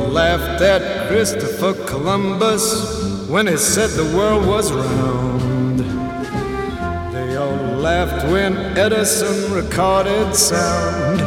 laughed at Christopher Columbus when he said the world was round. They all laughed when Edison recorded sound.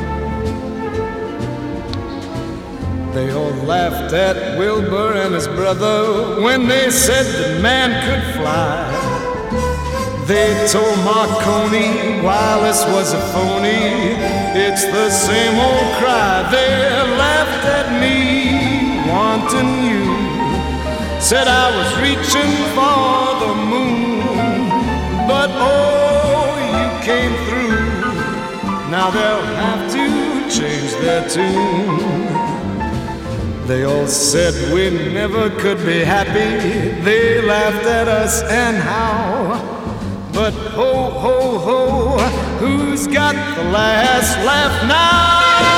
They all laughed at Wilbur and his brother when they said that man could fly. They told Marconi wireless was a phony. It's the same old cry. They laughed at me, wanting you. Said I was reaching for the moon, but oh, you came through. Now they'll have to change their tune. They all said we never could be happy. They laughed at us and how. But ho, ho, ho, who's got the last laugh now?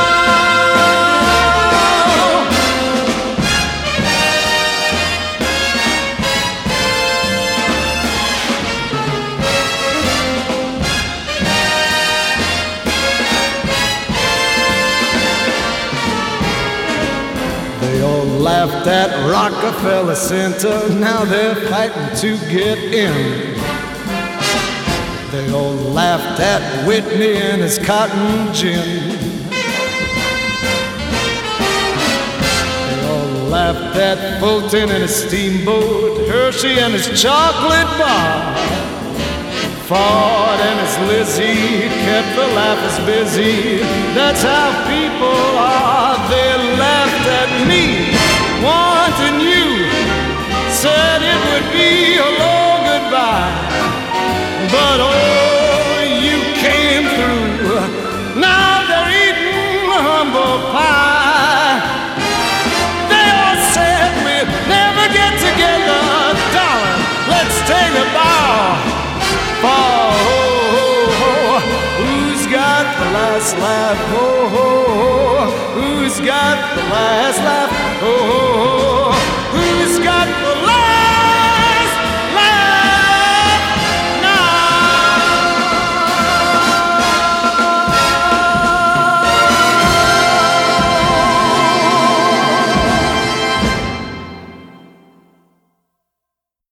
They all laughed at Rockefeller Center. Now they're fighting to get in. They all laughed at Whitney and his cotton gin. They all laughed at Fulton and his steamboat, Hershey and his chocolate bar. Ford and his Lizzie kept the laughers busy. That's how people are. They laughed at me, wanting you. Said it would be a long goodbye. But oh, you came through. Now they're eating humble pie. They all said we'd never get together, darling. Let's take a bow. For ho, ho, ho, who's got the last laugh? Ho, ho, ho, who's got the last laugh? Ho, ho.